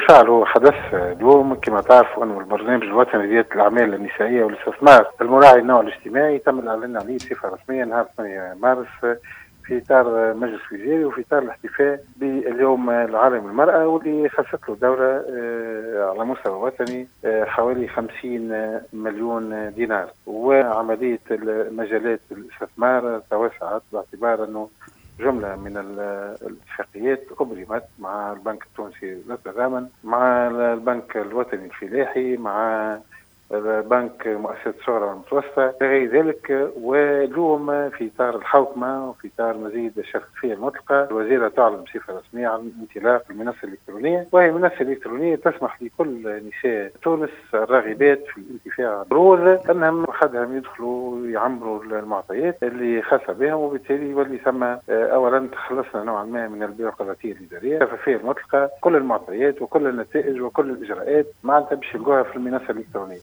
بالفعل هو حدث اليوم. كما تعرفوا أنه البرنامج الوطني لريادة الأعمال النسائية والاستثمار المراعي النوع الاجتماعي تم الإعلان عليه بصفة رسمية نهار 8 مارس في إطار مجلس وزاري وفي إطار الاحتفاء باليوم العالمي للمرأة، واللي خصت له دورة على مستوى وطني حوالي 50 مليون دينار. وعملية مجالات الاستثمار توسعت باعتبار أنه جملة من الاتفاقيات أبرمت مع البنك التونسي للتضامن، مع البنك الوطني الفلاحي، مع بنك مؤسسات الصغرى والمتوسطة غير ذلك. واليوم في إطار الحوكمة وفي إطار مزيد الشفافية المطلقة الوزيرة تعلن بصفة رسمية عن انطلاق المنصة الإلكترونية، وهي منصة إلكترونية تسمح لكل نساء تونس الراغبات في الانتفاع بالروض أنهم وحدهم يدخلوا يعمروا المعطيات اللي خاصة بهم، وبالتالي يولي ثم أولا تخلصنا نوعا ما من البيروقراطية الإدارية. الشفافية المطلقة، كل المعطيات وكل النتائج وكل الإجراءات معناتها باش يلقوها في المنصة الإلكترونية.